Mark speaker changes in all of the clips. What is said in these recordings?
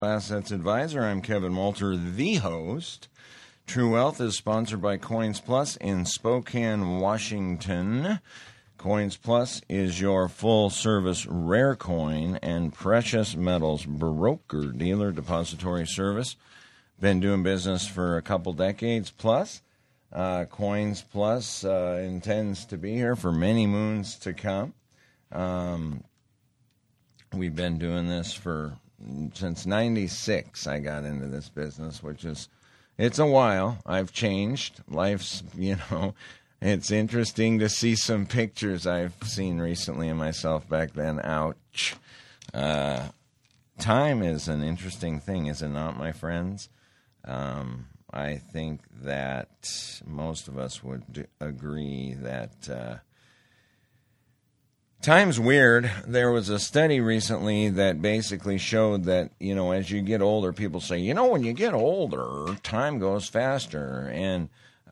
Speaker 1: Assets Advisor. I'm Kevin Walter, the host. True Wealth is sponsored by Coins Plus in Spokane, Washington. Coins Plus is your full-service rare coin and precious metals broker, dealer, depository service. Been doing business for a couple decades plus. Coins Plus intends to be here for many moons to come. We've been doing this since 96. I got into this business, it's a while. I've changed. Life's, it's interesting to see some pictures I've seen recently of myself back then. Ouch. Time is an interesting thing, is it not, my friends? I think that most of us would agree that time's weird. There was a study recently that basically showed that, as you get older, people say, when you get older, time goes faster. And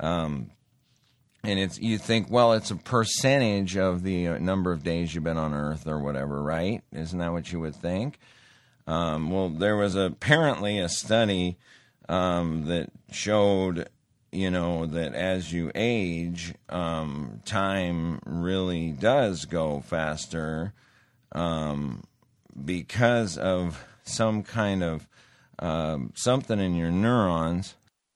Speaker 1: you think, well, it's a percentage of the number of days you've been on Earth or whatever, right? Isn't that what you would think? Well, there was apparently a study that showed, that as you age, time really does go faster because of some kind of something in your neurons.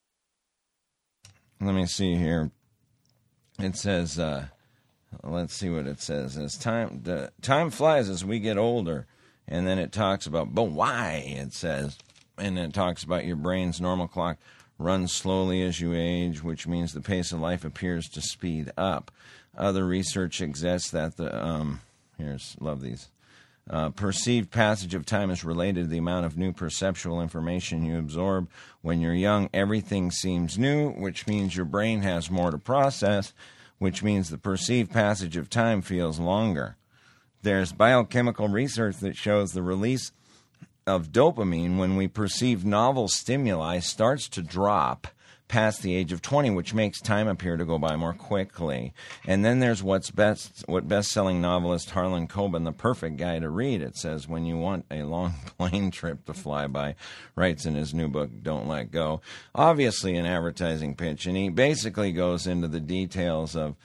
Speaker 1: Let me see here. It says, let's see what it says. Time flies as we get older, and then it talks about, but why, it says. And it talks about your brain's normal clock runs slowly as you age, which means the pace of life appears to speed up. Other research suggests that love these. Perceived passage of time is related to the amount of new perceptual information you absorb. When you're young, everything seems new, which means your brain has more to process, which means the perceived passage of time feels longer. There's biochemical research that shows the release of dopamine when we perceive novel stimuli starts to drop past the age of 20, which makes time appear to go by more quickly. And then there's what best-selling novelist Harlan Coben, the perfect guy to read. It says, when you want a long plane trip to fly by, writes in his new book, Don't Let Go. Obviously an advertising pitch, and he basically goes into the details of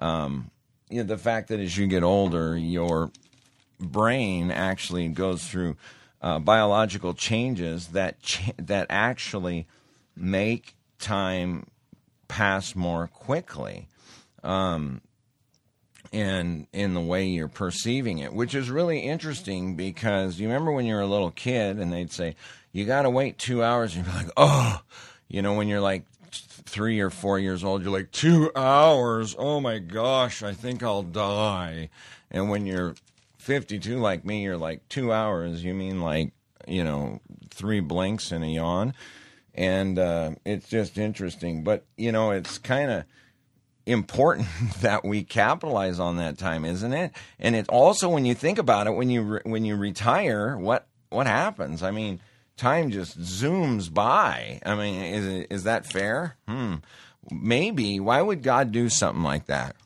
Speaker 1: the fact that as you get older, your brain actually goes through biological changes that actually make time pass more quickly, and in the way you're perceiving it, which is really interesting because you remember when you were a little kid and they'd say, you got to wait 2 hours, and you're like, oh, when you're like 3 or 4 years old, you're like, 2 hours, oh my gosh, I think I'll die. And when you're 52 like me, you're like 2 hours, you mean like 3 blinks and a yawn. And it's just interesting, but it's kind of important that we capitalize on that time, isn't it? And it also, when you think about it, when you retire, what happens? I mean, time just zooms by. I mean, is that fair? Maybe. Why would God do something like that?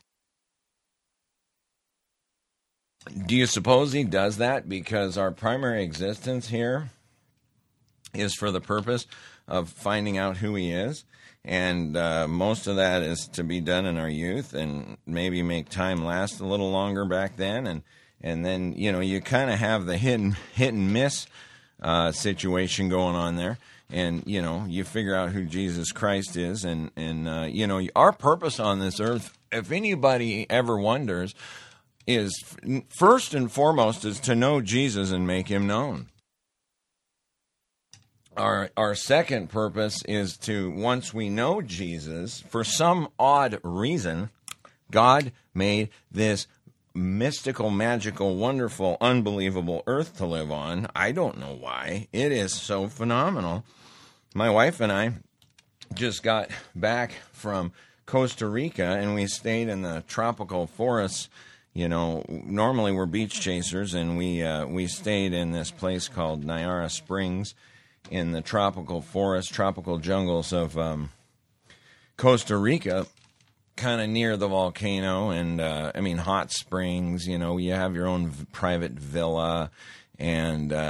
Speaker 1: Do you suppose he does that because our primary existence here is for the purpose of finding out who he is? And most of that is to be done in our youth and maybe make time last a little longer back then. And then, you kind of have the hit and miss situation going on there. And, you figure out who Jesus Christ is. And our purpose on this earth, if anybody ever wonders, is first and foremost is to know Jesus and make him known. Our second purpose is to, once we know Jesus, for some odd reason, God made this mystical, magical, wonderful, unbelievable earth to live on. I don't know why. It is so phenomenal. My wife and I just got back from Costa Rica, and we stayed in the tropical forests. Normally we're beach chasers, and we stayed in this place called Nyara Springs in the tropical forest, tropical jungles of Costa Rica, kind of near the volcano, and hot springs. You have your own private villa, and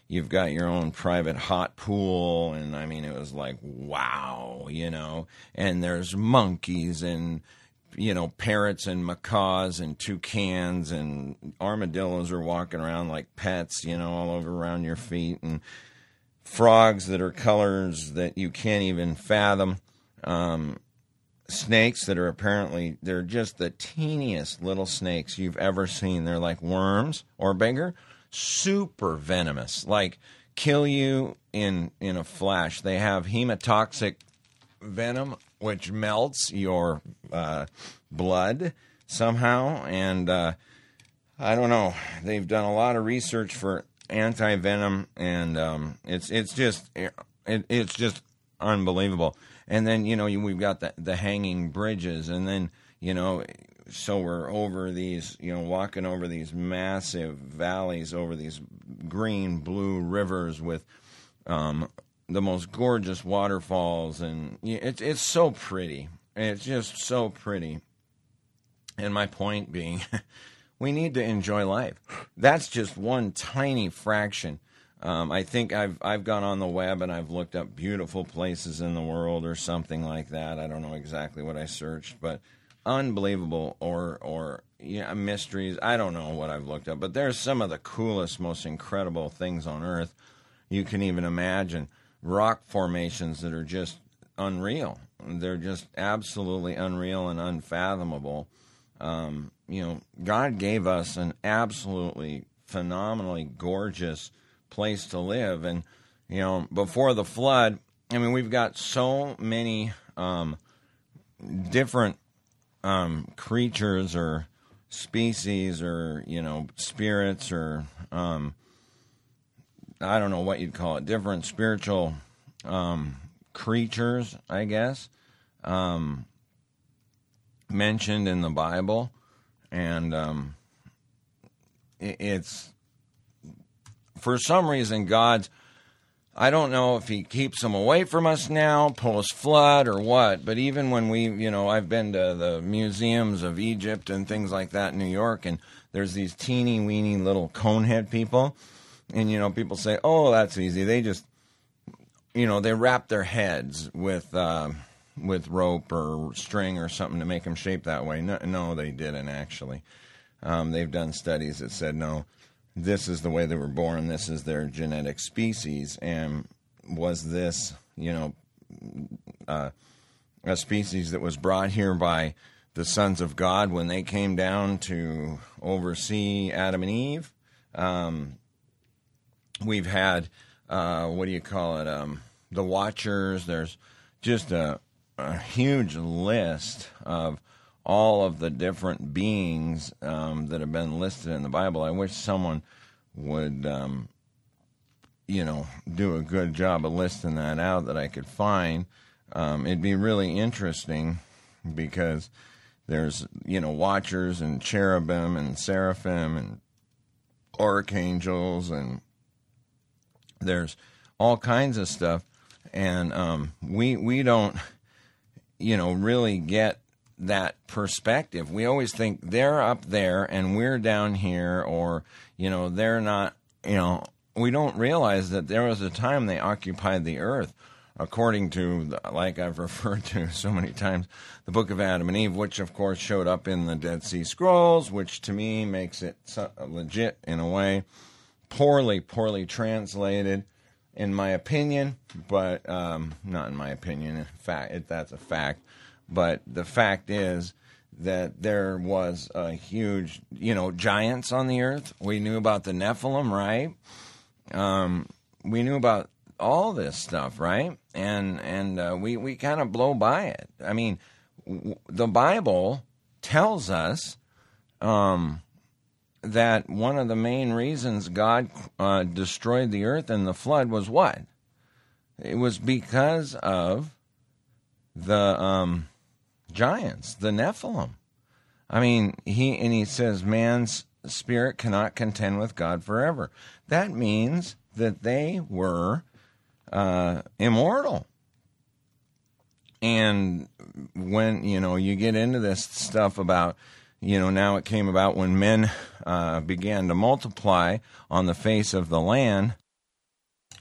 Speaker 1: you've got your own private hot pool, and I mean, it was like, wow, and there's monkeys and, parrots and macaws and toucans and armadillos are walking around like pets, all over around your feet, and frogs that are colors that you can't even fathom. Snakes that are they're just the teeniest little snakes you've ever seen. They're like worms or bigger, super venomous, like kill you in a flash. They have hemotoxic venom, which melts your blood somehow. And I don't know. They've done a lot of research for anti-venom, and it's just unbelievable. And then, we've got the hanging bridges, and then, so we're over these, walking over these massive valleys, over these green, blue rivers with the most gorgeous waterfalls, and it's so pretty. It's just so pretty. And my point being, we need to enjoy life. That's just one tiny fraction. I think I've gone on the web and I've looked up beautiful places in the world or something like that. I don't know exactly what I searched, but unbelievable or mysteries. I don't know what I've looked up, but there's some of the coolest, most incredible things on Earth you can even imagine. Rock formations that are just unreal. They're just absolutely unreal and unfathomable. God gave us an absolutely phenomenally gorgeous place to live, and before the flood, I mean, we've got so many different creatures or species or spirits or I don't know what you'd call it, different spiritual creatures, I guess, mentioned in the Bible, and it's for some reason, I don't know if he keeps them away from us now, post-flood or what, but even when I've been to the museums of Egypt and things like that in New York, and there's these teeny-weeny little conehead people, and, people say, oh, that's easy. They just, they wrap their heads with rope or string or something to make them shape that way. No, they didn't, actually. They've done studies that said, no, this is the way they were born, this is their genetic species, and was this, a species that was brought here by the sons of God when they came down to oversee Adam and Eve? We've had, the Watchers. There's just a huge list of all of the different beings that have been listed in the Bible. I wish someone would, do a good job of listing that out that I could find. It'd be really interesting because there's, watchers and cherubim and seraphim and archangels, and there's all kinds of stuff. And we don't, really get that perspective. We always think they're up there and we're down here, or they're not. We don't realize that there was a time they occupied the earth, according to, like I've referred to so many times, the Book of Adam and Eve, which of course showed up in the Dead Sea Scrolls, which to me makes it legit in a way. Poorly translated, in my opinion, but not in my opinion. In fact, that's a fact. But the fact is that there was a huge, giants on the earth. We knew about the Nephilim, right? We knew about all this stuff, right? And we kind of blow by it. I mean, the Bible tells us that one of the main reasons God destroyed the earth in the flood was what? It was because of the giants, the Nephilim. I mean, he says man's spirit cannot contend with God forever. That means that they were immortal. And when, you get into this stuff about, now it came about when men began to multiply on the face of the land,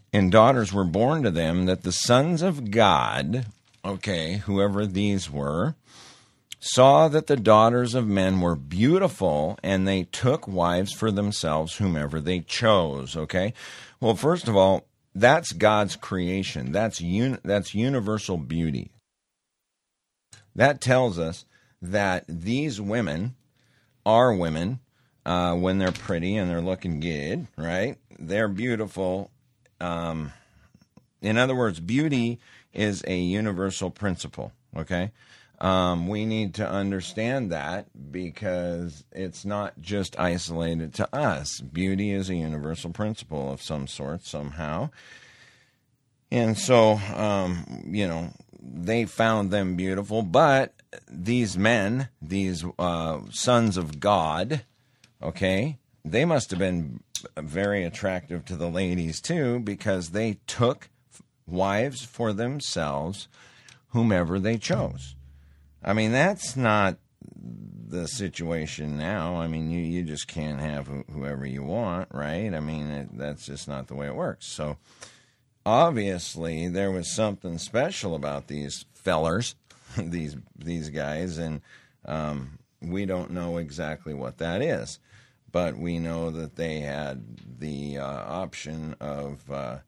Speaker 1: and daughters were born to them, that the sons of God, okay, whoever these were, saw that the daughters of men were beautiful, and they took wives for themselves whomever they chose, okay? Well, first of all, that's God's creation. That's universal beauty. That tells us that these women are women when they're pretty and they're looking good, right? They're beautiful. In other words, beauty is a universal principle, okay? We need to understand that because it's not just isolated to us. Beauty is a universal principle of some sort, somehow. And so, they found them beautiful, but these men, these sons of God, okay, they must have been very attractive to the ladies too, because they took wives for themselves whomever they chose. I mean, that's not the situation now. I mean, you just can't have whoever you want, right? I mean, that's just not the way it works. So obviously there was something special about these fellers, these guys, and we don't know exactly what that is. But we know that they had the option of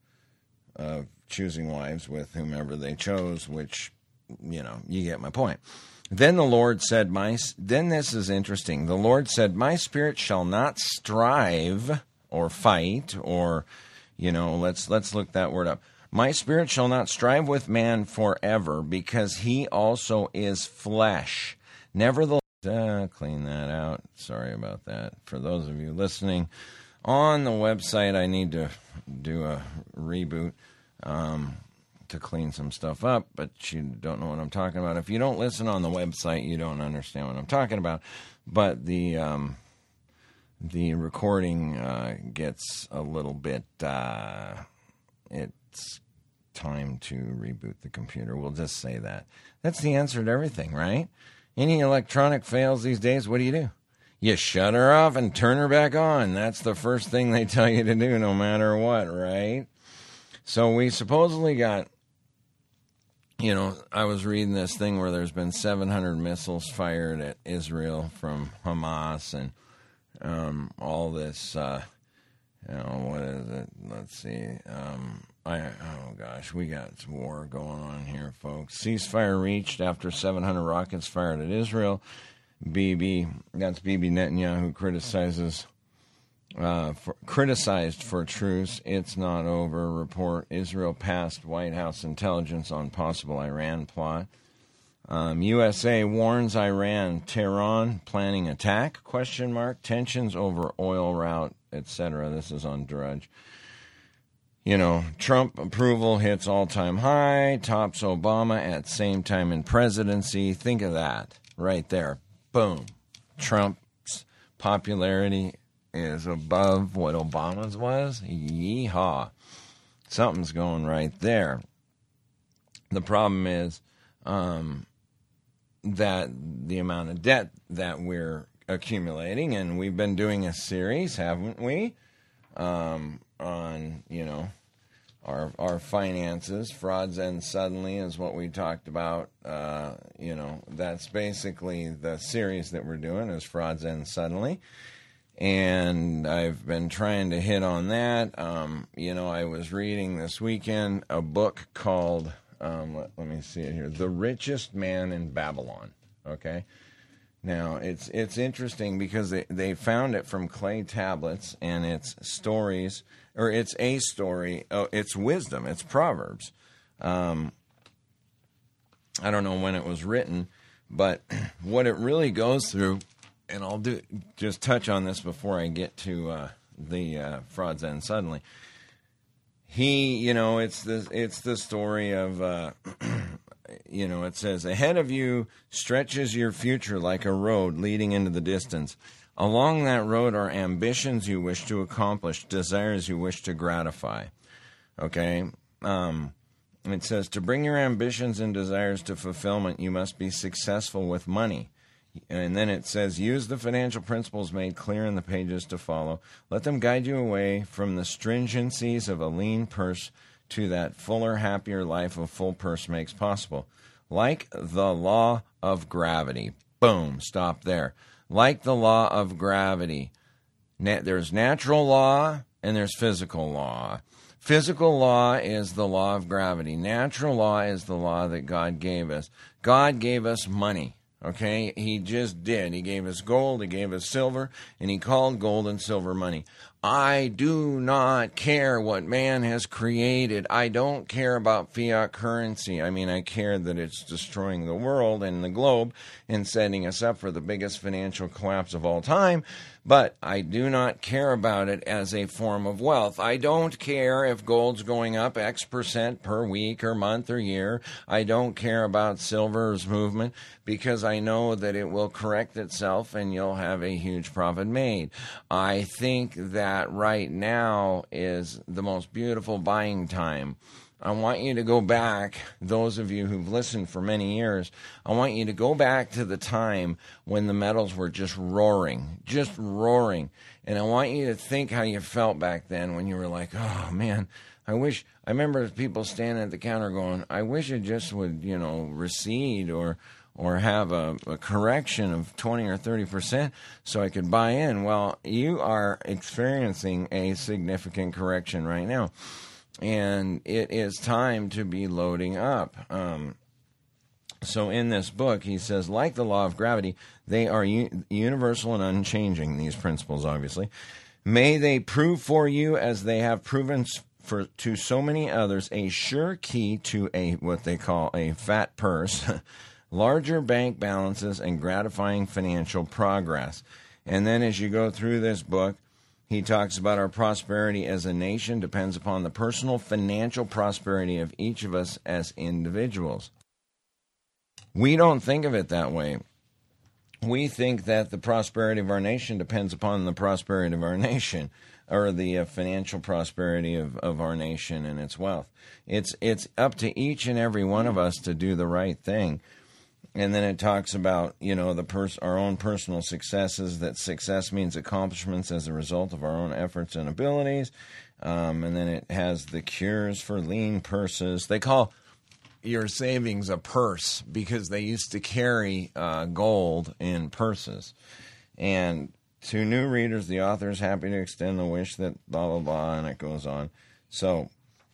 Speaker 1: choosing wives with whomever they chose, which, you get my point. Then the Lord said, then this is interesting. The Lord said, my spirit shall not strive or fight or, let's look that word up. My spirit shall not strive with man forever, because he also is flesh. Nevertheless, clean that out. Sorry about that. For those of you listening on the website, I need to do a reboot to clean some stuff up, but you don't know what I'm talking about. If you don't listen on the website, you don't understand what I'm talking about. But the recording gets a little bit. It's time to reboot the computer. We'll just say that. That's the answer to everything, right? Any electronic fails these days, what do? You shut her off and turn her back on. That's the first thing they tell you to do, no matter what, right? So we supposedly got, I was reading this thing where there's been 700 missiles fired at Israel from Hamas and all this, what is it? Let's see. We got war going on here, folks. Ceasefire reached after 700 rockets fired at Israel. Bibi Netanyahu criticized for truce. It's not over. Report: Israel passed White House intelligence on possible Iran plot. USA warns Iran, Tehran planning attack? ? Tensions over oil route, etc. This is on Drudge. Trump approval hits all-time high, tops Obama at same time in presidency. Think of that right there. Boom. Trump's popularity is above what Obama's was. Yeehaw. Something's going right there. The problem is that the amount of debt that we're accumulating, and we've been doing a series, haven't we, on, our finances. Frauds End Suddenly is what we talked about. That's basically the series that we're doing, is Frauds End Suddenly. And I've been trying to hit on that. I was reading this weekend a book called, let me see it here, The Richest Man in Babylon. Okay? Now, it's interesting because they found it from clay tablets, and it's stories, or it's a story, it's wisdom, it's Proverbs. I don't know when it was written, but what it really goes through, and I'll just touch on this before I get to the Frauds End Suddenly. It's the story of, it says, ahead of you stretches your future like a road leading into the distance. Along that road are ambitions you wish to accomplish, desires you wish to gratify. Okay? It says, to bring your ambitions and desires to fulfillment, you must be successful with money. And then it says, use the financial principles made clear in the pages to follow. Let them guide you away from the stringencies of a lean purse to that fuller, happier life a full purse makes possible. Like the law of gravity. Boom, stop there. Like the law of gravity. There's natural law and there's physical law. Physical law is the law of gravity. Natural law is the law that God gave us. God gave us money. Okay, he just did. He gave us gold, he gave us silver, and he called gold and silver money. I do not care what man has created. I don't care about fiat currency. I mean, I care that it's destroying the world and the globe and setting us up for the biggest financial collapse of all time. But I do not care about it as a form of wealth. I don't care if gold's going up X% per week or month or year. I don't care about silver's movement because I know that it will correct itself and you'll have a huge profit made. I think that right now is the most beautiful buying time. I want you to go back, those of you who've listened for many years, I want you to go back to the time when the metals were just roaring. And I want you to think how you felt back then when you were like, oh man, I remember people standing at the counter going, I wish it just would, recede or have a correction of 20 or 30% so I could buy in. Well, you are experiencing a significant correction right now. And it is time to be loading up. So in this book, he says, like the law of gravity, they are universal and unchanging, these principles, obviously. May they prove for you, as they have proven to so many others, a sure key to what they call a fat purse, larger bank balances, and gratifying financial progress. And then as you go through this book, he talks about our prosperity as a nation depends upon the personal financial prosperity of each of us as individuals. We don't think of it that way. We think that the prosperity of our nation depends upon the prosperity of our nation, or the financial prosperity of our nation and its wealth. It's up to each and every one of us to do the right thing. And then it talks about, our own personal successes, that success means accomplishments as a result of our own efforts and abilities. And then it has the cures for lean purses. They call your savings a purse because they used to carry gold in purses. And to new readers, the author is happy to extend the wish that blah, blah, blah, and it goes on. So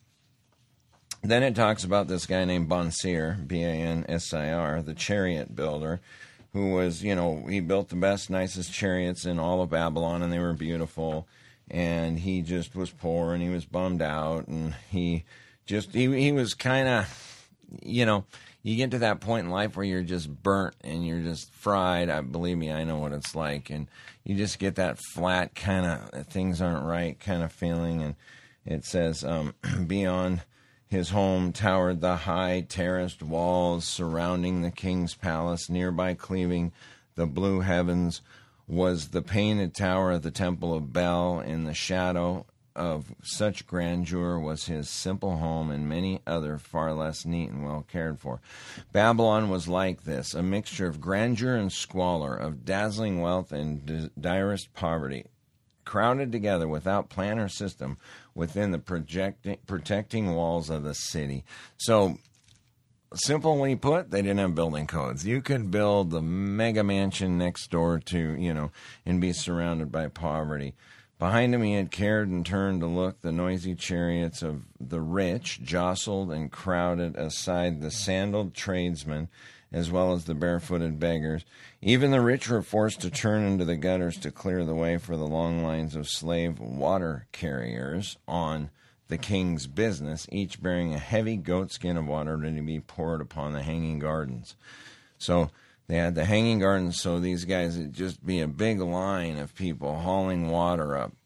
Speaker 1: then it talks about this guy named Bansir, Bansir, the chariot builder, who was, he built the best, nicest chariots in all of Babylon, and they were beautiful. And he just was poor, and he was bummed out, and he was kind of, you get to that point in life where you're just burnt and you're just fried. Believe me, I know what it's like. And you just get that flat kind of things aren't right kind of feeling. And it says, beyond his home towered the high terraced walls surrounding the king's palace. Nearby, cleaving the blue heavens, was the painted tower of the temple of Bel. In the shadow of such grandeur was his simple home, and many other far less neat and well cared for. Babylon was like this, a mixture of grandeur and squalor, of dazzling wealth and direst poverty, crowded together without plan or system within the protecting walls of the city. So, simply put, they didn't have building codes. You could build the mega mansion next door to, and be surrounded by poverty. Behind him he had cared and turned to look. The noisy chariots of the rich jostled and crowded aside the sandaled tradesmen, as well as the barefooted beggars. Even the rich were forced to turn into the gutters to clear the way for the long lines of slave water carriers on the king's business, each bearing a heavy goatskin of water ready to be poured upon the hanging gardens. So they had the hanging gardens, so these guys, it'd just be a big line of people hauling water up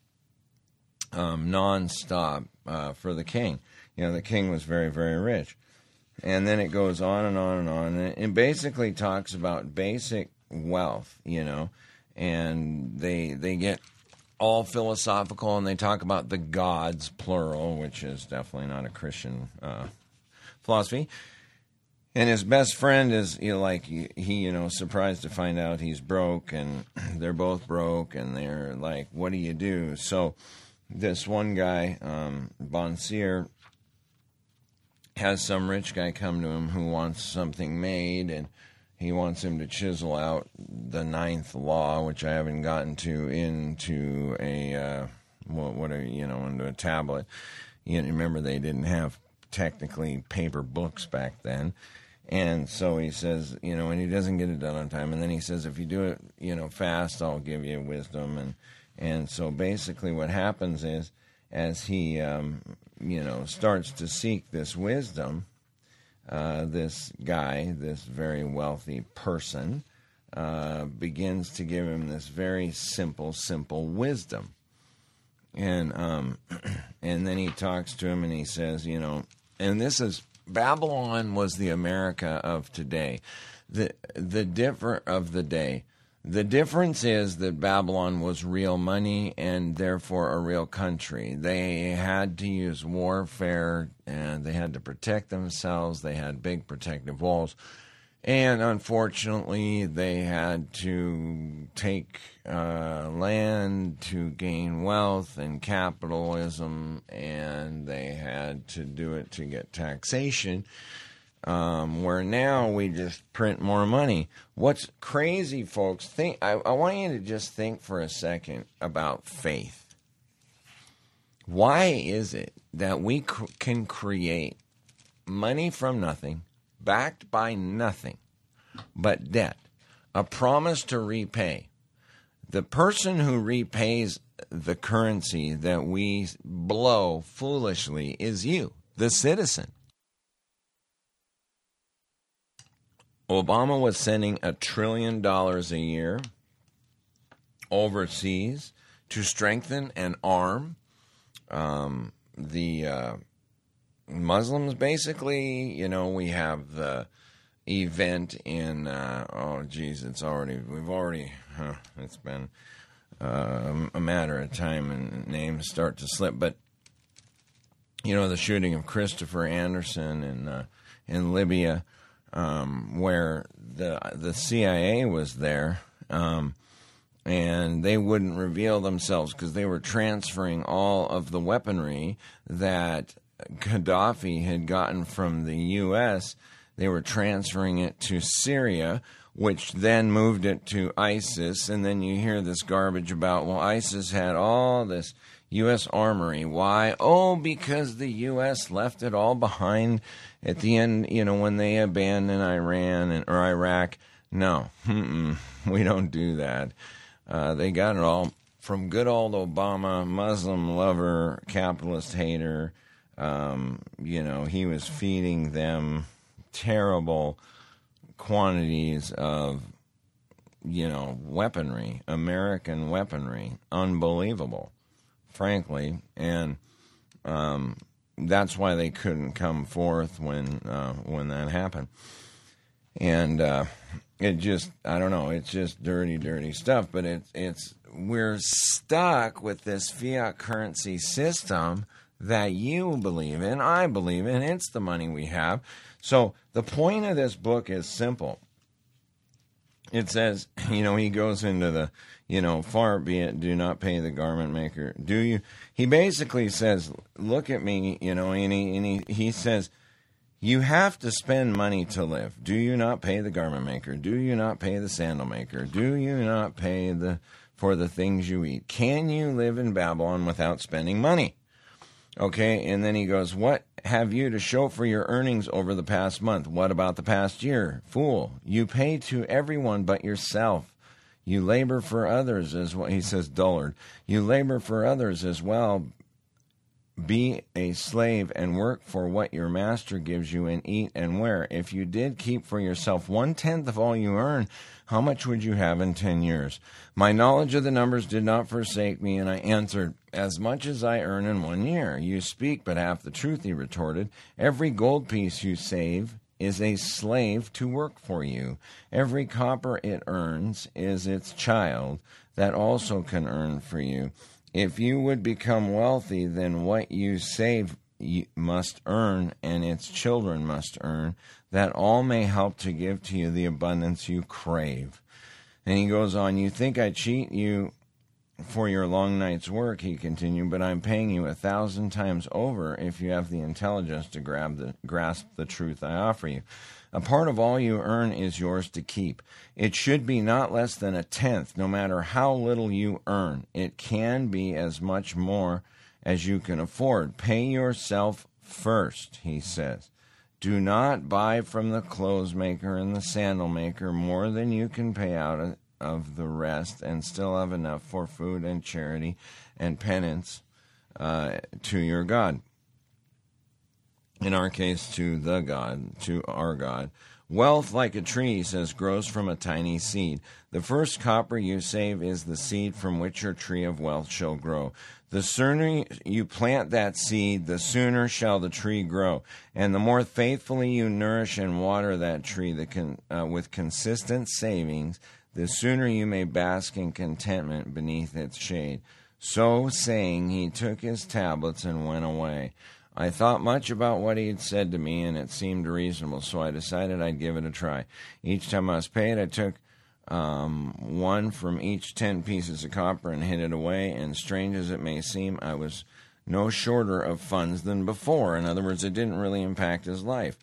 Speaker 1: nonstop for the king. The king was very, very rich. And then it goes on and on and on. And it basically talks about basic wealth, and they get all philosophical, and they talk about the gods, plural, which is definitely not a Christian philosophy. And his best friend is surprised to find out he's broke, and they're both broke, and they're like, what do you do? So this one guy, Bonseer, has some rich guy come to him who wants something made, and he wants him to chisel out the 9th law, which I haven't gotten to, into a into a tablet. Remember, they didn't have technically paper books back then. And so he says, and he doesn't get it done on time. And then he says, if you do it, fast, I'll give you wisdom. And so basically what happens is, as he, starts to seek this wisdom, this guy, this very wealthy person, begins to give him this very simple wisdom. And and then he talks to him and he says, and this is, Babylon was the America of today, the difference is that Babylon was real money and therefore a real country. They had to use warfare, and they had to protect themselves. They had big protective walls. And unfortunately, they had to take land to gain wealth and capitalism, and they had to do it to get taxation. Where now we just print more money. What's crazy, folks, I want you to just think for a second about faith. Why is it that we can create money from nothing, backed by nothing but debt, a promise to repay? The person who repays the currency that we blow foolishly is you, the citizen. Obama was sending $1 trillion a year overseas to strengthen and arm the Muslims. Basically, we have the event in it's been a matter of time and names start to slip, but the shooting of Christopher Anderson in Libya, where the CIA was there, and they wouldn't reveal themselves because they were transferring all of the weaponry that Gaddafi had gotten from the U.S. They were transferring it to Syria, which then moved it to ISIS. And then you hear this garbage about, well, ISIS had all this U.S. armory. Why? Oh, because the U.S. left it all behind at the end, when they abandoned Iran or Iraq. No, we don't do that. They got it all from good old Obama, Muslim lover, capitalist hater. He was feeding them terrible quantities of, weaponry, American weaponry, unbelievable, frankly, and that's why they couldn't come forth when that happened. And it just, I don't know, it's just dirty stuff. But we're stuck with this fiat currency system that you believe in, I believe in. It's the money we have. So the point of this book is simple. It says, he goes into the, far be it, do not pay the garment maker. Do you? He basically says, look at me, and he says, you have to spend money to live. Do you not pay the garment maker? Do you not pay the sandal maker? Do you not pay for the things you eat? Can you live in Babylon without spending money? Okay, and then he goes, what have you to show for your earnings over the past month? What about the past year? Fool, you pay to everyone but yourself. You labor for others as well. He says, dullard. You labor for others as well. Be a slave and work for what your master gives you and eat and wear. If you did keep for yourself 1/10 of all you earn, how much would you have in 10 years? My knowledge of the numbers did not forsake me, and I answered, as much as I earn in 1 year. You speak but half the truth, he retorted. Every gold piece you save is a slave to work for you. Every copper it earns is its child that also can earn for you. If you would become wealthy, then what you save must earn, and its children must earn, that all may help to give to you the abundance you crave. And he goes on, you think I cheat you for your long night's work, he continued, but I'm paying you 1,000 times over if you have the intelligence to grasp the truth I offer you. A part of all you earn is yours to keep. It should be not less than 1/10, no matter how little you earn. It can be as much more as you can afford. Pay yourself first, he says. Do not buy from the clothes maker and the sandal maker more than you can pay out of the rest and still have enough for food and charity and penance to your God. In our case, to the God, to our God. Wealth, like a tree, he says, grows from a tiny seed. The first copper you save is the seed from which your tree of wealth shall grow. The sooner you plant that seed, the sooner shall the tree grow. And the more faithfully you nourish and water that tree with consistent savings, the sooner you may bask in contentment beneath its shade. So saying, he took his tablets and went away. I thought much about what he had said to me, and it seemed reasonable, so I decided I'd give it a try. Each time I was paid, I took one from each 10 pieces of copper and hid it away, and strange as it may seem, I was no shorter of funds than before. In other words, it didn't really impact his life.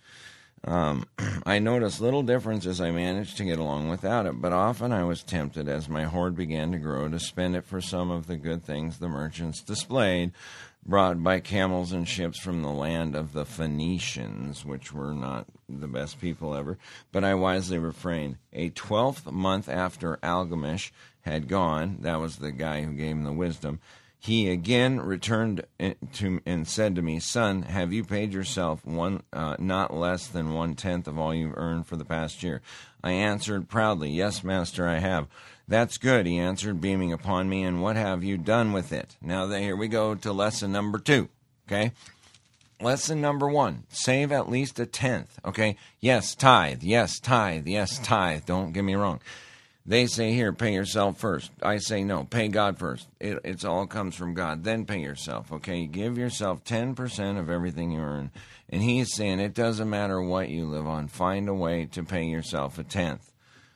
Speaker 1: I noticed little difference as I managed to get along without it, but often I was tempted as my hoard began to grow to spend it for some of the good things the merchants displayed, brought by camels and ships from the land of the Phoenicians, which were not the best people ever, but I wisely refrained. A 12th month after Algamish had gone, that was the guy who gave him the wisdom, he again returned to and said to me, Son, have you paid yourself not less than 1/10 of all you've earned for the past year? I answered proudly, Yes, master, I have. That's good, he answered, beaming upon me, and what have you done with it? Now, here we go to lesson number 2, okay? Lesson number 1, save at least 1/10, okay? Yes, tithe, yes, tithe, yes, tithe, don't get me wrong. They say here, pay yourself first. I say no, pay God first. It all comes from God. Then pay yourself, okay? Give yourself 10% of everything you earn. And he's saying it doesn't matter what you live on. Find a way to pay yourself 1/10.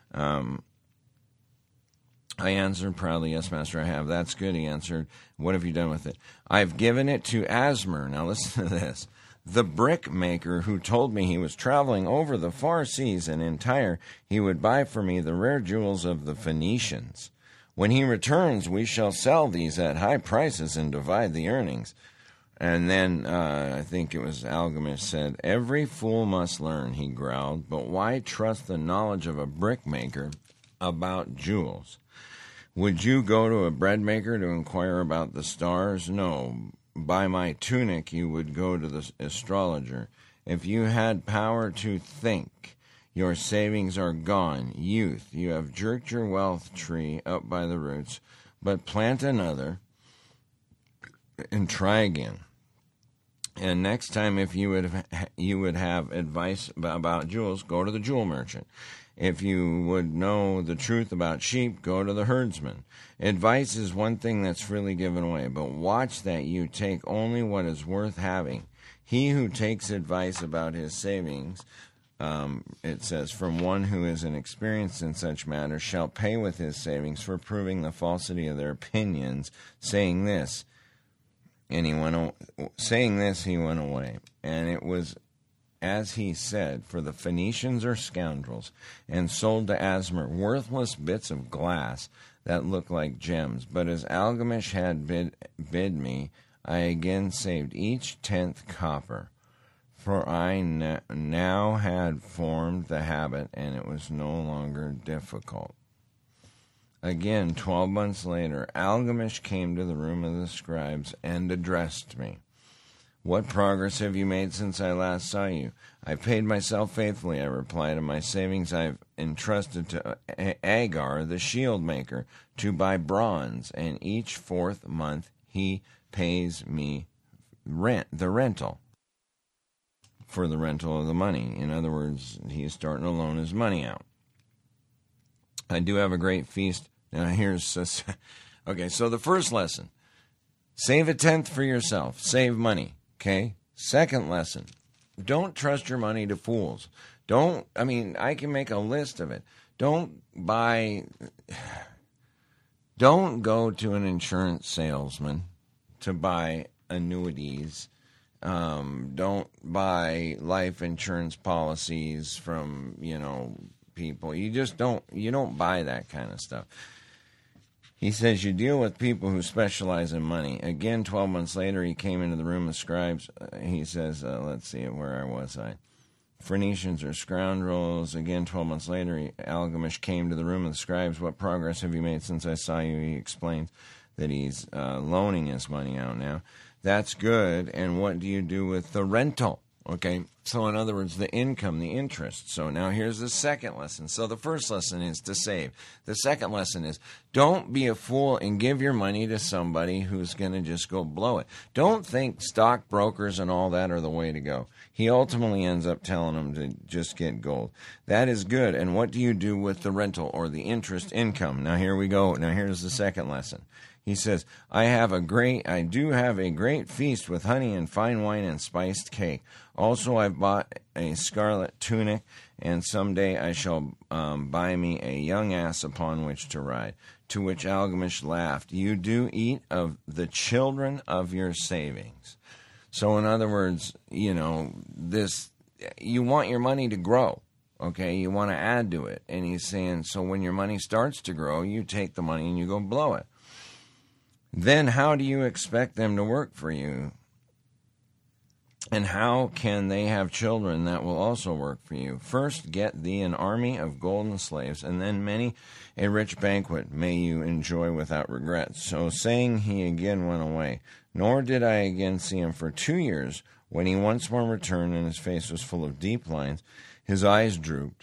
Speaker 1: I answered proudly, Yes, master, I have. That's good, he answered. What have you done with it? I've given it to Asmer. Now listen to this. The brick maker who told me he was traveling over the far seas and in Tyre, he would buy for me the rare jewels of the Phoenicians. When he returns, we shall sell these at high prices and divide the earnings. And then I think it was Algamish said, Every fool must learn, he growled, but why trust the knowledge of a brickmaker about jewels? Would you go to a bread maker to inquire about the stars? No. By my tunic you would go to the astrologer. If you had power to think, your savings are gone. Youth, you have jerked your wealth tree up by the roots, but plant another and try again. And next time, if you would have advice about jewels, go to the jewel merchant. If you would know the truth about sheep, go to the herdsman. Advice is one thing that's freely given away, but watch that you take only what is worth having. He who takes advice about his savings, it says, from one who is inexperienced in such matters, shall pay with his savings for proving the falsity of their opinions, saying this. And he went away. And it was as he said, for the Phoenicians are scoundrels, and sold to Asmer worthless bits of glass that looked like gems. But as Algamish had bid me, I again saved each 10th copper, for I now had formed the habit, and it was no longer difficult. Again, 12 months later, Algamish came to the room of the scribes and addressed me. What progress have you made since I last saw you? I paid myself faithfully, I replied, and my savings I've entrusted to Agar, the shield maker, to buy bronze, and each 4th month he pays me the rental for the rental of the money. In other words, he is starting to loan his money out. I do have a great feast. Now here's, okay, so the first lesson, save 1/10 for yourself. Save money, okay? Second lesson, don't trust your money to fools. I can make a list of it. Don't go to an insurance salesman to buy annuities. Don't buy life insurance policies from, people. You don't buy that kind of stuff. He says you deal with people who specialize in money. Again, 12 months later, he came into the room of scribes. He says, let's see, where was I? Phoenicians are scoundrels. Again, 12 months later, Algamish came to the room of the scribes. What progress have you made since I saw you? He explains that he's loaning his money out now. That's good. And what do you do with the rental? Okay, so in other words, the income, the interest. So now here's the second lesson. So the first lesson is to save. The second lesson is don't be a fool and give your money to somebody who's going to just go blow it. Don't think stockbrokers and all that are the way to go. He ultimately ends up telling them to just get gold. That is good. And what do you do with the rental or the interest income? Now here we go. Now here's the second lesson. He says, I do have a great feast with honey and fine wine and spiced cake. Also, I've bought a scarlet tunic, and someday I shall buy me a young ass upon which to ride. To which Algamish laughed. You do eat of the children of your savings. So in other words, you want your money to grow. Okay, you want to add to it. And he's saying, so when your money starts to grow, you take the money and you go blow it. Then how do you expect them to work for you? And how can they have children that will also work for you? First, get thee an army of golden slaves, and then many a rich banquet may you enjoy without regret. So saying, he again went away. Nor did I again see him for 2 years. When he once more returned, and his face was full of deep lines, his eyes drooped,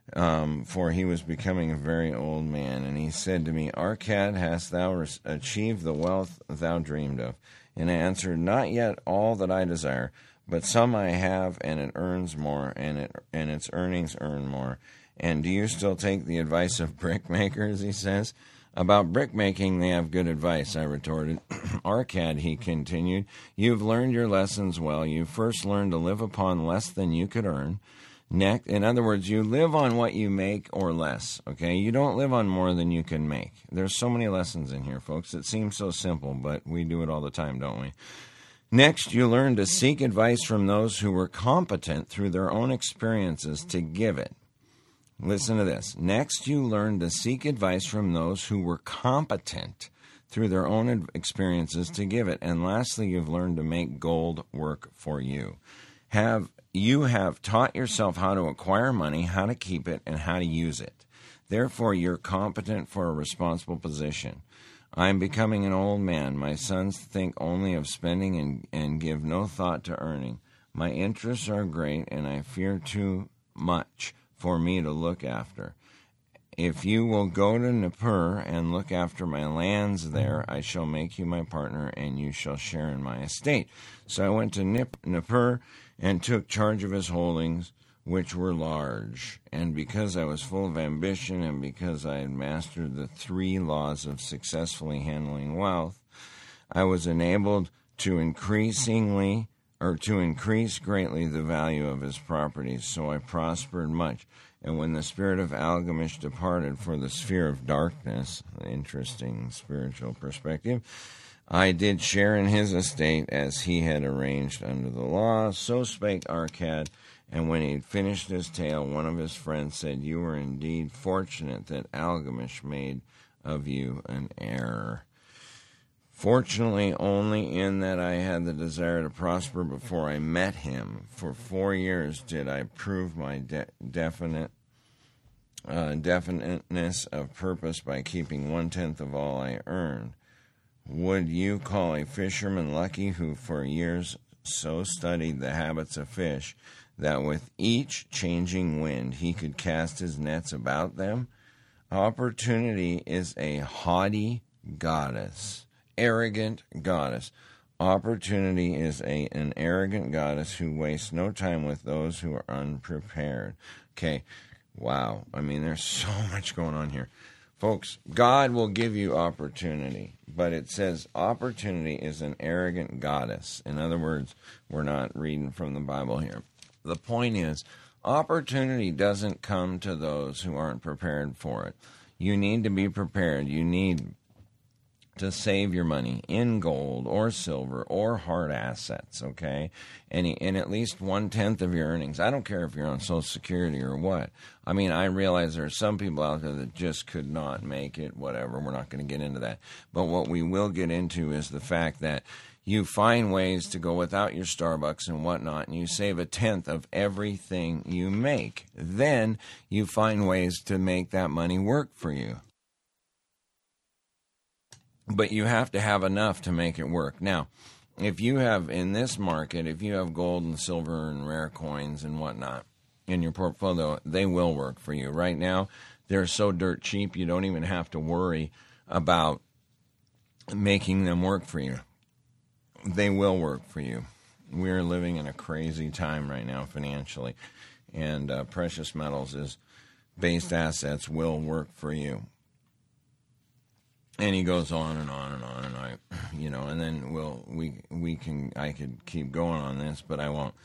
Speaker 1: for he was becoming a very old man. And he said to me, Arcad, hast thou achieved the wealth thou dreamed of? And I answered, not yet all that I desire, but some I have, and it earns more, and its earnings earn more. And do you still take the advice of brickmakers, he says? About brickmaking, they have good advice, I retorted. Arcad, he continued, you've learned your lessons well. You first learned to live upon less than you could earn. Next, in other words, you live on what you make or less, okay? You don't live on more than you can make. There's so many lessons in here, folks. It seems so simple, but we do it all the time, don't we? Next, you learn to seek advice from those who were competent through their own experiences to give it. Listen to this. Next, you learn to seek advice from those who were competent through their own experiences to give it. And lastly, you've learned to make gold work for you. You have taught yourself how to acquire money, how to keep it, and how to use it. Therefore, you're competent for a responsible position. I am becoming an old man. My sons think only of spending and give no thought to earning. My interests are great, and I fear too much for me to look after. If you will go to Nippur and look after my lands there, I shall make you my partner, and you shall share in my estate. So I went to Nippur and took charge of his holdings, which were large. And because I was full of ambition, and because I had mastered the 3 laws of successfully handling wealth, I was enabled to increase greatly the value of his properties. So I prospered much. And when the spirit of Algamish departed for the sphere of darkness, interesting spiritual perspective, I did share in his estate as he had arranged under the law. So spake Arcad, and when he had finished his tale, one of his friends said, you were indeed fortunate that Algamish made of you an heir. Fortunately, only in that I had the desire to prosper before I met him. For 4 years did I prove my definiteness of purpose by keeping 1/10 of all I earned. Would you call a fisherman lucky who for years so studied the habits of fish that with each changing wind he could cast his nets about them? Opportunity is a haughty goddess, arrogant goddess. Opportunity is an arrogant goddess who wastes no time with those who are unprepared. Okay, wow. I mean, there's so much going on here. Folks, God will give you opportunity, but it says opportunity is an arrogant goddess. In other words, we're not reading from the Bible here. The point is, opportunity doesn't come to those who aren't prepared for it. You need to be prepared. You need to save your money in gold or silver or hard assets, okay? And in at least 1/10 of your earnings. I don't care if you're on Social Security or what. I mean, I realize there are some people out there that just could not make it, whatever. We're not going to get into that. But what we will get into is the fact that you find ways to go without your Starbucks and whatnot, and you save 1/10 of everything you make. Then you find ways to make that money work for you. But you have to have enough to make it work. Now, if you have, in this market, if you have gold and silver and rare coins and whatnot in your portfolio, they will work for you. Right now, they're so dirt cheap, you don't even have to worry about making them work for you. They will work for you. We're living in a crazy time right now financially, and precious metals is based assets will work for you. And he goes on and on and on, and and then I could keep going on this, but I won't.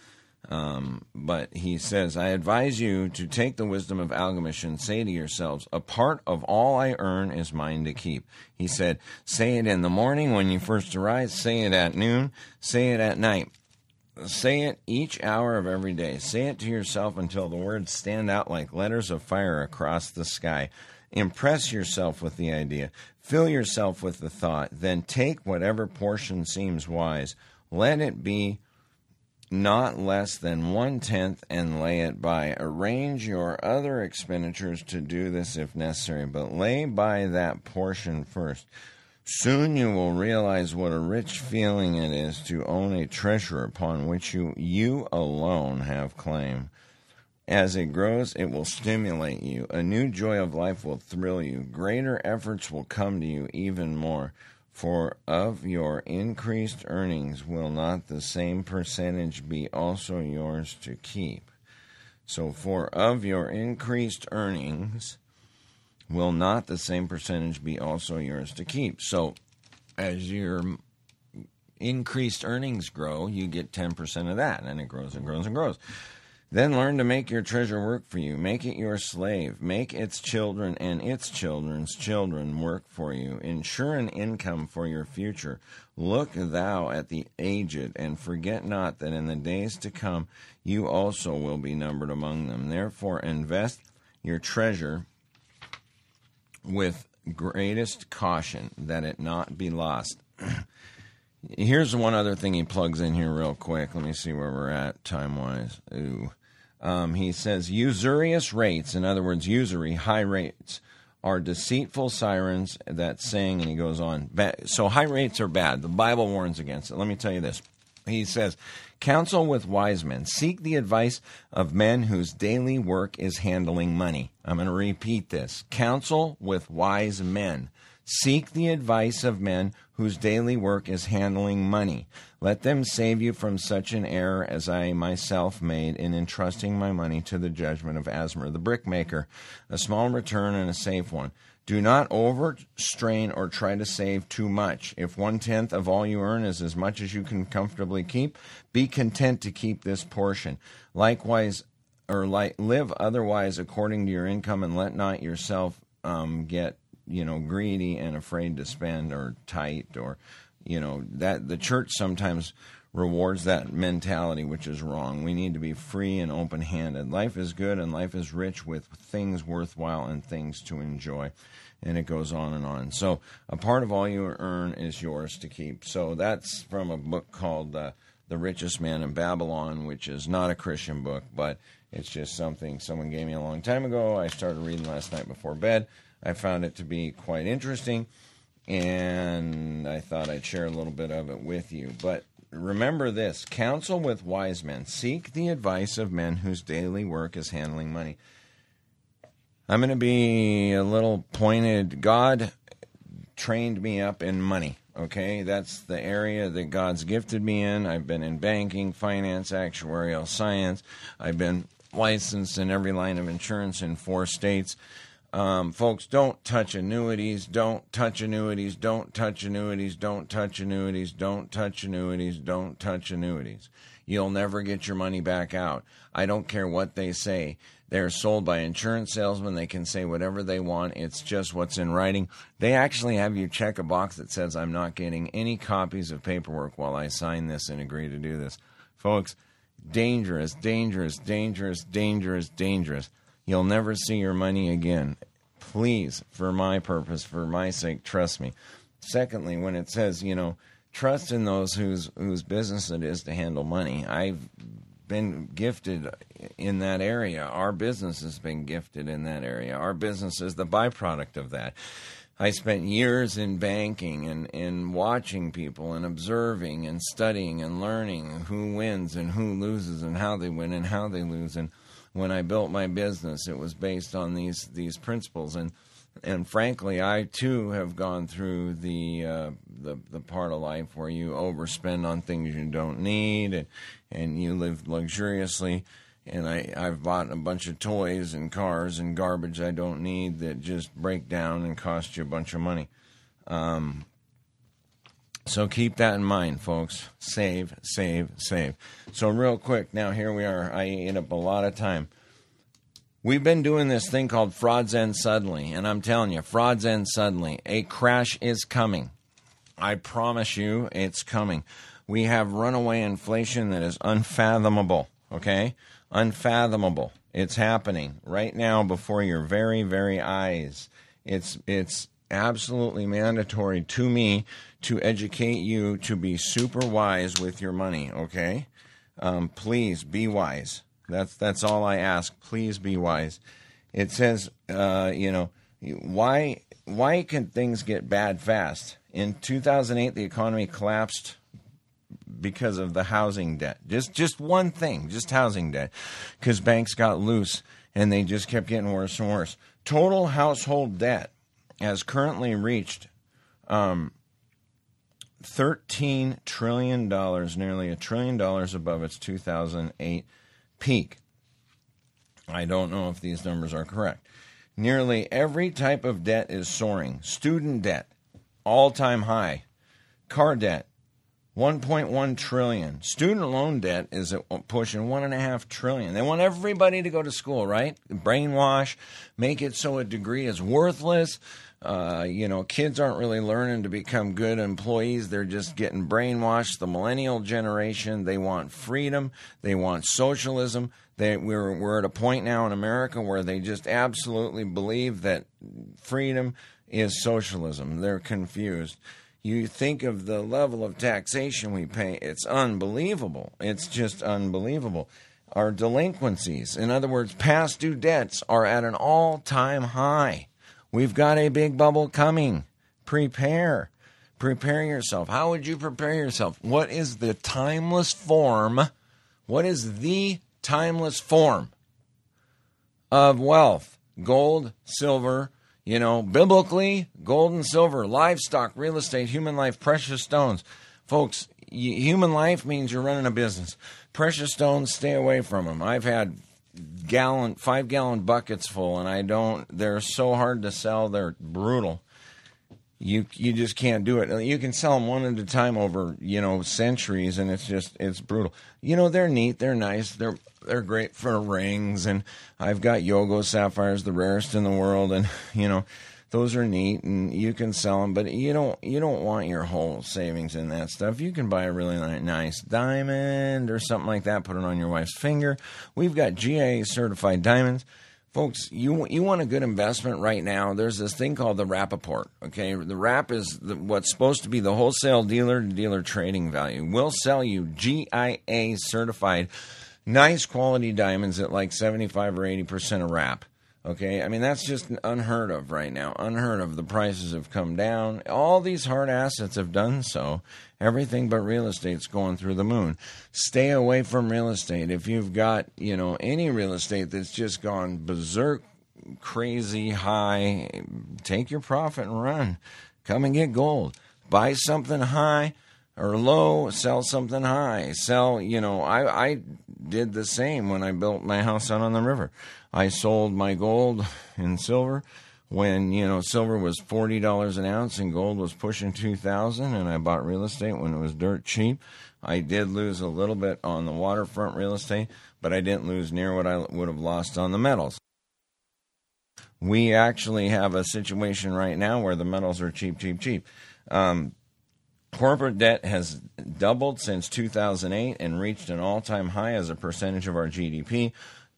Speaker 1: But he says, I advise you to take the wisdom of Algamish and say to yourselves, a part of all I earn is mine to keep. He said, say it in the morning when you first arise, say it at noon, say it at night. Say it each hour of every day. Say it to yourself until the words stand out like letters of fire across the sky. Impress yourself with the idea. Fill yourself with the thought. Then take whatever portion seems wise. Let it be not less than 1/10 and lay it by. Arrange your other expenditures to do this if necessary, but lay by that portion first. Soon you will realize what a rich feeling it is to own a treasure upon which you alone have claim. As it grows, it will stimulate you. A new joy of life will thrill you. Greater efforts will come to you even more. For of your increased earnings will not the same percentage be also yours to keep? So for of your increased earnings will not the same percentage be also yours to keep? So as your increased earnings grow, you get 10% of that, and it grows and grows and grows. Then learn to make your treasure work for you. Make it your slave. Make its children and its children's children work for you. Ensure an income for your future. Look thou at the aged, and forget not that in the days to come you also will be numbered among them. Therefore invest your treasure with greatest caution, that it not be lost. Here's one other thing he plugs in here real quick. Let me see where we're at time-wise. He says, usurious rates, in other words, usury, high rates, are deceitful sirens that sing, and he goes on. So high rates are bad. The Bible warns against it. Let me tell you this. He says, counsel with wise men. Seek the advice of men whose daily work is handling money. I'm going to repeat this. Counsel with wise men. Seek the advice of men whose daily work is handling money. Let them save you from such an error as I myself made in entrusting my money to the judgment of Asmar the brickmaker, a small return and a safe one. Do not overstrain or try to save too much. If 1/10 of all you earn is as much as you can comfortably keep, be content to keep this portion. Likewise, live otherwise according to your income, and let not yourself get greedy and afraid to spend, or tight, or that the church sometimes rewards that mentality, which is wrong. We need to be free and open-handed. Life is good and life is rich with things worthwhile and things to enjoy. And it goes on and on. So a part of all you earn is yours to keep. So that's from a book called The Richest Man in Babylon, which is not a Christian book, but it's just something someone gave me a long time ago. I started reading last night before bed. I found it to be quite interesting, and I thought I'd share a little bit of it with you. But remember this, counsel with wise men. Seek the advice of men whose daily work is handling money. I'm going to be a little pointed. God trained me up in money, okay? That's the area that God's gifted me in. I've been in banking, finance, actuarial science. I've been licensed in every line of insurance in 4 states. Folks, don't touch annuities. Don't touch annuities. Don't touch annuities. Don't touch annuities. Don't touch annuities. Don't touch annuities. You'll never get your money back out. I don't care what they say. They're sold by insurance salesmen. They can say whatever they want. It's just what's in writing. They actually have you check a box that says, I'm not getting any copies of paperwork while I sign this and agree to do this. Folks, dangerous, dangerous, dangerous, dangerous, dangerous. You'll never see your money again. Please, for my purpose, for my sake, trust me. Secondly, when it says, trust in those whose business it is to handle money. I've been gifted in that area. Our business has been gifted in that area. Our business is the byproduct of that. I spent years in banking and watching people and observing and studying and learning who wins and who loses and how they win and how they lose. And when I built my business, it was based on these principles. And frankly, I too have gone through the part of life where you overspend on things you don't need, and you live luxuriously. And I've bought a bunch of toys and cars and garbage I don't need that just break down and cost you a bunch of money. So keep that in mind, folks. Save, save, save. So real quick, now here we are. I ate up a lot of time. We've been doing this thing called Frauds End Suddenly, and I'm telling you, frauds end suddenly. A crash is coming. I promise you it's coming. We have runaway inflation that is unfathomable, okay? Unfathomable. It's happening right now before your very, very eyes. It's absolutely mandatory to me to educate you to be super wise with your money, okay? Please be wise. That's all I ask. Please be wise. It says, why can things get bad fast? In 2008, the economy collapsed because of the housing debt. Just one thing, just housing debt, because banks got loose and they just kept getting worse and worse. Total household debt has currently reached $13 trillion, nearly $1 trillion above its 2008 peak. I don't know if these numbers are correct. Nearly every type of debt is soaring. Student debt, all-time high. Car debt, $1.1 trillion. Student loan debt is pushing $1.5 trillion. They want everybody to go to school, right? Brainwash, make it so a degree is worthless. Kids aren't really learning to become good employees. They're just getting brainwashed. The millennial generation, they want freedom. They want socialism. We're at a point now in America where they just absolutely believe that freedom is socialism. They're confused. You think of the level of taxation we pay, it's unbelievable. It's just unbelievable. Our delinquencies, in other words, past due debts, are at an all-time high. We've got a big bubble coming. Prepare. Prepare yourself. How would you prepare yourself? What is the timeless form? What is the timeless form of wealth? Gold, silver, biblically, gold and silver, livestock, real estate, human life, precious stones. Folks, human life means you're running a business. Precious stones, stay away from them. I've had 5-gallon buckets full, and they're so hard to sell, they're brutal. You just can't do it. You can sell them one at a time over, centuries, and it's brutal. They're neat, they're nice, they're great for rings, and I've got Yogo sapphires, the rarest in the world, and those are neat, and you can sell them, but you don't want your whole savings in that stuff. You can buy a really nice diamond or something like that, put it on your wife's finger. We've got GIA certified diamonds. Folks, you want a good investment right now, there's this thing called the Rappaport, okay? The Rapp is what's supposed to be the wholesale dealer-to-dealer trading value. We'll sell you GIA certified, nice quality diamonds at like 75 or 80% of Rapp. Okay, I mean, that's just unheard of right now. Unheard of. The prices have come down. All these hard assets have done so. Everything but real estate's going through the moon. Stay away from real estate. If you've got, any real estate that's just gone berserk, crazy high, take your profit and run. Come and get gold. Buy something high, or low, sell something high. Sell, I did the same when I built my house out on the river. I sold my gold and silver when, silver was $40 an ounce and gold was pushing $2,000, and I bought real estate when it was dirt cheap. I did lose a little bit on the waterfront real estate, but I didn't lose near what I would have lost on the metals. We actually have a situation right now where the metals are cheap. Corporate debt has doubled since 2008 and reached an all-time high as a percentage of our GDP,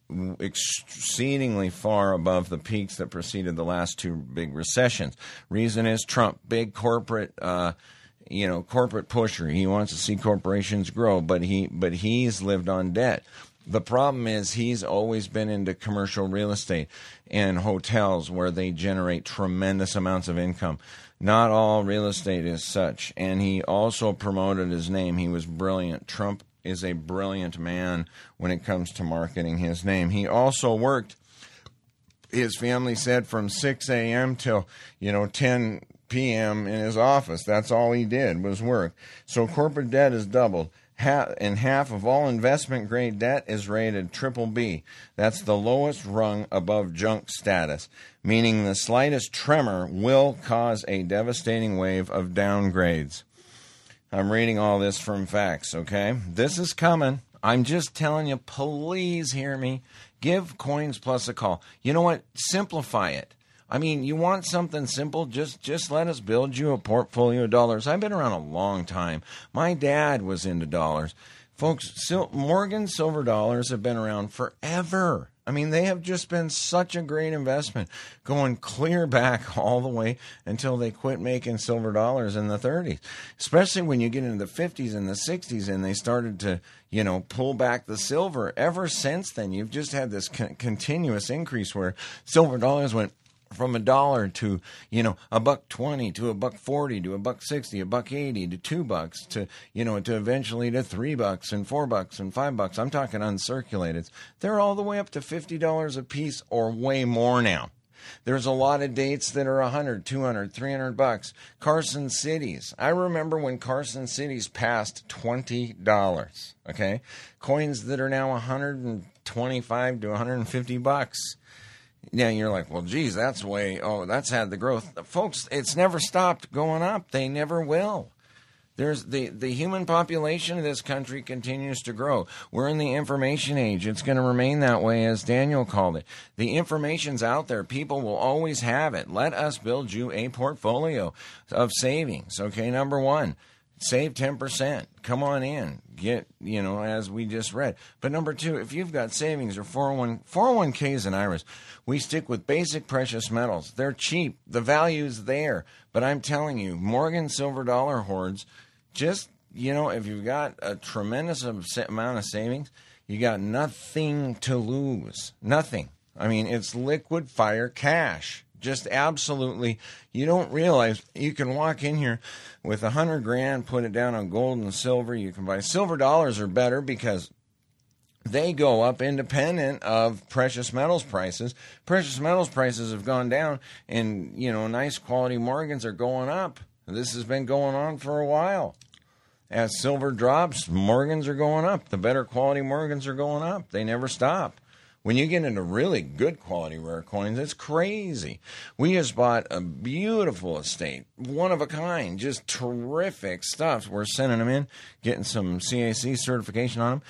Speaker 1: exceedingly far above the peaks that preceded the last two big recessions. Reason is Trump, big corporate corporate pusher. He wants to see corporations grow, but he's lived on debt. The problem is he's always been into commercial real estate and hotels where they generate tremendous amounts of income. Not all real estate is such. And he also promoted his name. He was brilliant. Trump is a brilliant man when it comes to marketing his name. He also worked, his family said, from 6 a.m. till 10 p.m. in his office. That's all he did was work. So corporate debt has doubled. And half of all investment-grade debt is rated BBB. That's the lowest rung above junk status, meaning the slightest tremor will cause a devastating wave of downgrades. I'm reading all this from facts, okay? This is coming. I'm just telling you, please hear me. Give Coins Plus a call. You know what? Simplify it. I mean, you want something simple, just let us build you a portfolio of dollars. I've been around a long time. My dad was into dollars. Folks, Morgan Silver Dollars have been around forever. I mean, they have just been such a great investment, going clear back all the way until they quit making silver dollars in the 30s, especially when you get into the 50s and the 60s and they started to, pull back the silver. Ever since then, you've just had this continuous increase where silver dollars went from $1 to, $1.20 to $1.40 to $1.60, $1.80 to $2 to, to eventually to $3 and $4 and $5. I'm talking uncirculated. They're all the way up to $50 a piece or way more now. There's a lot of dates that are $100, $200, $300. Carson Cities. I remember when Carson Cities passed $20. Okay, coins that are now $125 to $150. Yeah, you're like, well, geez, that's had the growth. Folks, it's never stopped going up. They never will. There's the human population of this country continues to grow. We're in the information age. It's going to remain that way, as Daniel called it. The information's out there. People will always have it. Let us build you a portfolio of savings. Okay, number one. Save 10%. Come on in. Get, as we just read. But number two, if you've got savings or 401ks and IRAs, we stick with basic precious metals. They're cheap. The value's there. But I'm telling you, Morgan Silver Dollar hoards, just, if you've got a tremendous amount of savings, you got nothing to lose. Nothing. I mean, it's liquid fire cash. Just absolutely, you don't realize you can walk in here with $100,000, put it down on gold and silver. You can buy silver dollars are better because they go up independent of precious metals prices. Precious metals prices have gone down, and nice quality Morgans are going up. This has been going on for a while. As silver drops, Morgans are going up. The better quality Morgans are going up. They never stop. When you get into really good quality rare coins, it's crazy. We just bought a beautiful estate, one of a kind, just terrific stuff. We're sending them in, getting some CAC certification on them.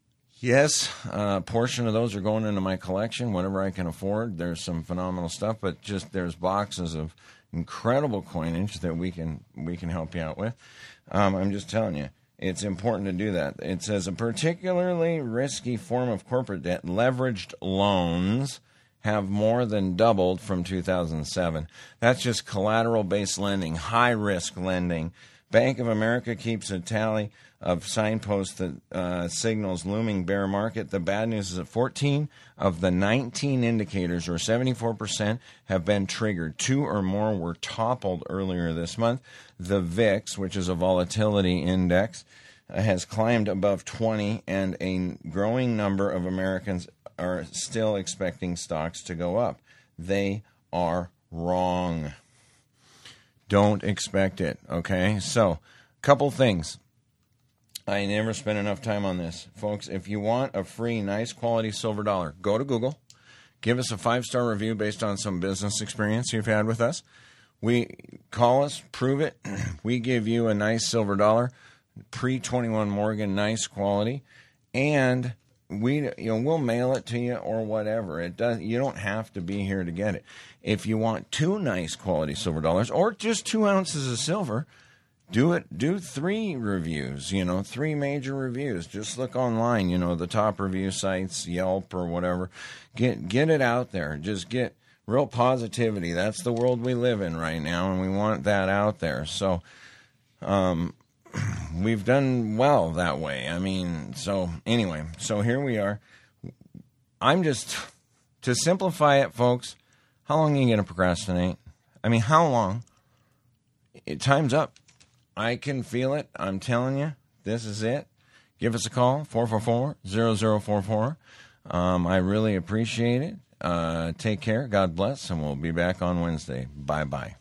Speaker 1: Yes, a portion of those are going into my collection, whatever I can afford. There's some phenomenal stuff, but just there's boxes of incredible coinage that we can help you out with. I'm just telling you. It's important to do that. It says a particularly risky form of corporate debt, leveraged loans, have more than doubled from 2007. That's just collateral-based lending, high-risk lending. Bank of America keeps a tally of signposts that signals looming bear market. The bad news is that 14 of the 19 indicators, or 74%, have been triggered. 2 or more were toppled earlier this month. The VIX, which is a volatility index, has climbed above 20, and a growing number of Americans are still expecting stocks to go up. They are wrong. Don't expect it, okay? So Couple things. I never spend enough time on this. Folks, if you want a free, nice quality silver dollar, go to Google. Give us a 5-star review based on some business experience you've had with us. Call us, prove it. We give you a nice silver dollar, pre-21 Morgan, nice quality, and we'll mail it to you or whatever. You don't have to be here to get it. If you want 2 nice quality silver dollars or just 2 ounces of silver, do 3 reviews, 3 major reviews. Just look online, the top review sites, Yelp or whatever. Get it out there. Just get real positivity. That's the world we live in right now, and we want that out there. So we've done well that way. So here we are. To simplify it, folks, how long are you going to procrastinate? How long? Time's up. I can feel it. I'm telling you, this is it. Give us a call, 444-0044. I really appreciate it. Take care. God bless, and we'll be back on Wednesday. Bye-bye.